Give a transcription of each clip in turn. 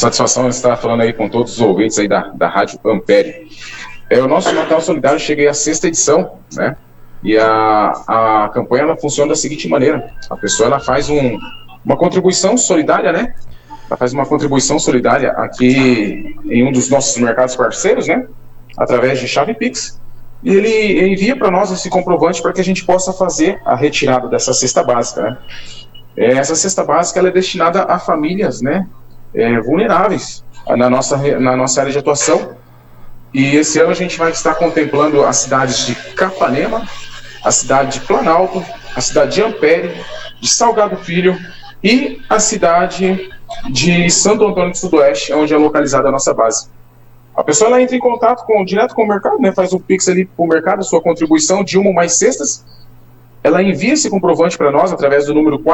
Satisfação estar falando aí com todos os ouvintes aí da Rádio Ampere. O nosso Natal Solidário chega aí à 6ª edição, né? E a campanha ela funciona da seguinte maneira: a pessoa ela faz uma contribuição solidária, né? Ela faz uma contribuição solidária aqui em um dos nossos mercados parceiros, né? Através de chave Pix. E ele envia para nós esse comprovante para que a gente possa fazer a retirada dessa cesta básica, né? Essa cesta básica ela é destinada a famílias, né? Vulneráveis na nossa área de atuação. E esse ano a gente vai estar contemplando as cidades de Capanema, a cidade de Planalto, a cidade de Ampere, de Salgado Filho e a cidade de Santo Antônio do Sudoeste, onde é localizada a nossa base. A pessoa ela entra em contato direto com o mercado, né, faz um Pix ali para o mercado, a sua contribuição de uma ou mais cestas. Ela envia esse comprovante para nós através do número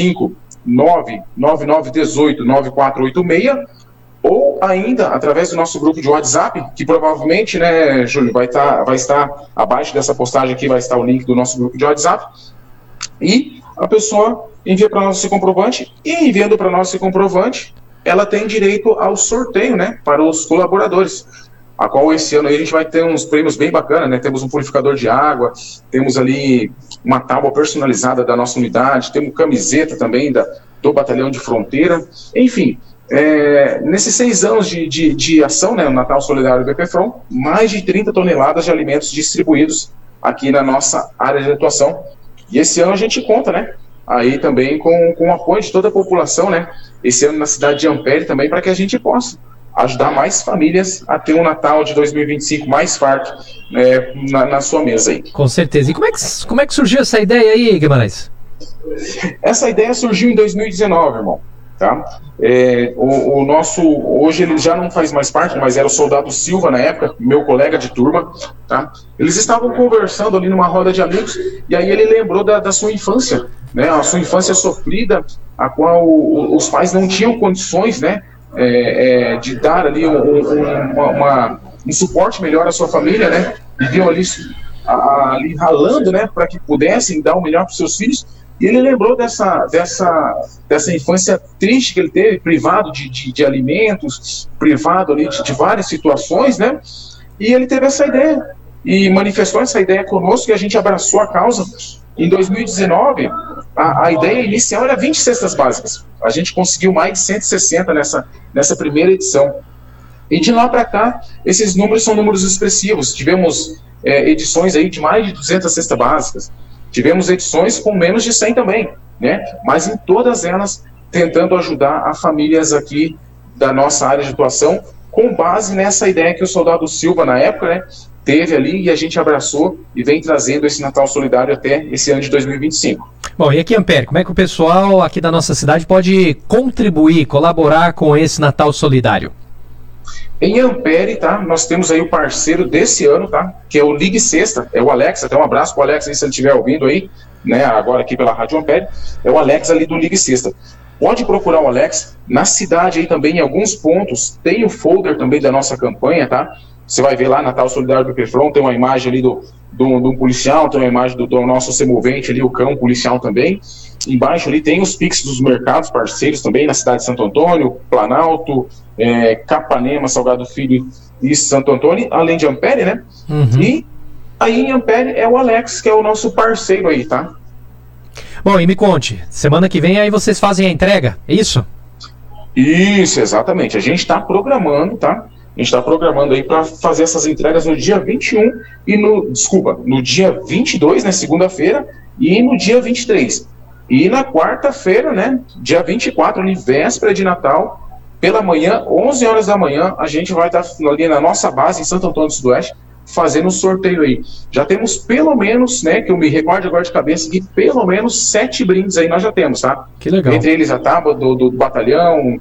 459-9918-9486, ou ainda através do nosso grupo de WhatsApp, que provavelmente, né, Júlio, vai estar abaixo dessa postagem aqui, vai estar o link do nosso grupo de WhatsApp, e a pessoa envia para nós esse comprovante, e enviando para nós esse comprovante, ela tem direito ao sorteio, né, para os colaboradores, a qual esse ano aí a gente vai ter uns prêmios bem bacanas, né, temos um purificador de água, temos ali uma tábua personalizada da nossa unidade, temos camiseta também do Batalhão de Fronteira, enfim. Nesses 6 anos de ação, né, o Natal Solidário BPFROM, mais de 30 toneladas de alimentos distribuídos aqui na nossa área de atuação. E esse ano a gente conta, né, aí também com o apoio de toda a população, né, esse ano na cidade de Ampere também, para que a gente possa ajudar mais famílias a ter um Natal de 2025 mais farto, na sua mesa aí. Com certeza. E como é que surgiu essa ideia aí, Guimarães? Essa ideia surgiu em 2019, irmão. Tá? O nosso, hoje ele já não faz mais parte, mas era o Soldado Silva na época, meu colega de turma, tá? Eles estavam conversando ali numa roda de amigos, e aí ele lembrou da sua infância, né? A sua infância sofrida, a qual os pais não tinham condições, né, de dar ali um suporte melhor à sua família, né? Viviam ali ralando, né, para que pudessem dar o melhor para os seus filhos. E ele lembrou dessa infância triste que ele teve, privado de alimentos, privado ali de várias situações, né? E ele teve essa ideia, e manifestou essa ideia conosco, e a gente abraçou a causa. Em 2019, a ideia inicial era 20 cestas básicas. A gente conseguiu mais de 160 nessa primeira edição. E de lá para cá, esses números são números expressivos. Tivemos edições aí de mais de 200 cestas básicas. Tivemos edições com menos de 100 também, né? Mas em todas elas tentando ajudar a famílias aqui da nossa área de atuação, com base nessa ideia que o Soldado Silva, na época, né, teve ali, e a gente abraçou e vem trazendo esse Natal Solidário até esse ano de 2025. Bom, e aqui em Ampere, como é que o pessoal aqui da nossa cidade pode contribuir, colaborar com esse Natal Solidário? Em Ampere, tá, nós temos aí o parceiro desse ano, tá, que é o Ligue Sexta, é o Alex, até um abraço pro Alex aí, se ele estiver ouvindo aí, né, agora aqui pela Rádio Ampere, é o Alex ali do Ligue Sexta. Pode procurar o Alex, na cidade aí também, em alguns pontos, tem o folder também da nossa campanha, tá, você vai ver lá, Natal Solidário do BPFROM, tem uma imagem ali do policial, tem uma imagem do nosso semovente ali, o cão policial também. Embaixo ali tem os Pix dos mercados parceiros também, na cidade de Santo Antônio, Planalto, Capanema, Salgado Filho e Santo Antônio, além de Ampere, né? Uhum. E aí em Ampere é o Alex, que é o nosso parceiro aí, tá? Bom, e me conte, semana que vem aí vocês fazem a entrega, é isso? Isso, exatamente. A gente está programando, tá? A gente está programando aí para fazer essas entregas no dia 21 e no dia 22, né, segunda-feira, e no dia 23. E na quarta-feira, né, dia 24, ali, véspera de Natal, pela manhã, 11 horas da manhã, a gente vai estar ali na nossa base, em Santo Antônio do Sudoeste, fazendo um sorteio aí. Já temos pelo menos, né, que eu me recordo agora de cabeça, que pelo menos 7 brindes aí nós já temos, tá? Que legal. Entre eles a tábua do batalhão,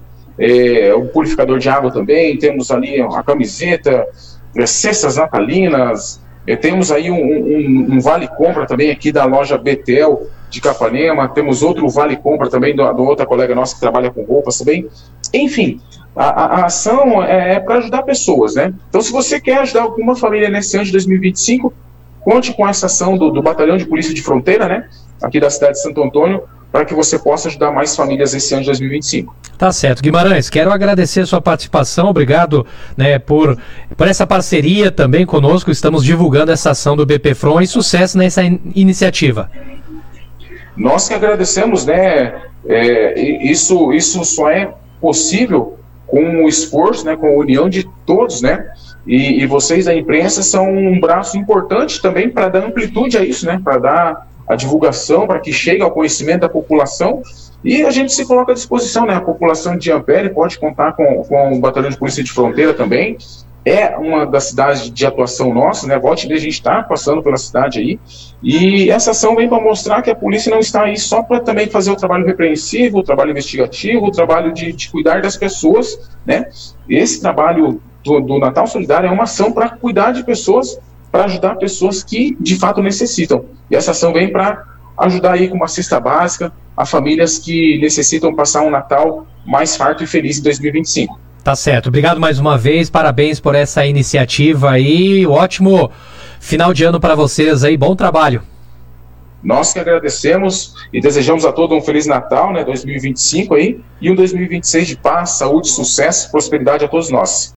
o purificador de água também, temos ali a camiseta, cestas natalinas, temos aí um vale-compra também aqui da loja Betel de Capanema, temos outro vale-compra também do outra colega nossa que trabalha com roupas também. Enfim, a ação é para ajudar pessoas, né? Então, se você quer ajudar alguma família nesse ano de 2025, conte com essa ação do Batalhão de Polícia de Fronteira, né? Aqui da cidade de Santo Antônio, para que você possa ajudar mais famílias esse ano de 2025. Tá certo. Guimarães, quero agradecer a sua participação, obrigado, né, por essa parceria também conosco, estamos divulgando essa ação do BPFROM e sucesso nessa iniciativa. Nós que agradecemos, né, isso só é possível com o esforço, né, com a união de todos, né, e vocês da imprensa são um braço importante também para dar amplitude a isso, né, para dar a divulgação, para que chegue ao conhecimento da população, e a gente se coloca à disposição, né, a população de Ampere pode contar com o Batalhão de Polícia de Fronteira também, é uma das cidades de atuação nossa, né, volte a gente está passando pela cidade aí, e essa ação vem para mostrar que a polícia não está aí só para também fazer o trabalho repreensivo, o trabalho investigativo, o trabalho de cuidar das pessoas, né, esse trabalho do Natal Solidário é uma ação para cuidar de pessoas, para ajudar pessoas que de fato necessitam, e essa ação vem para ajudar aí com uma cesta básica a famílias que necessitam passar um Natal mais farto e feliz em 2025. Tá certo, obrigado mais uma vez, parabéns por essa iniciativa aí, ótimo final de ano para vocês aí, bom trabalho. Nós que agradecemos e desejamos a todos um Feliz Natal, né, 2025 aí, e um 2026 de paz, saúde, sucesso, prosperidade a todos nós.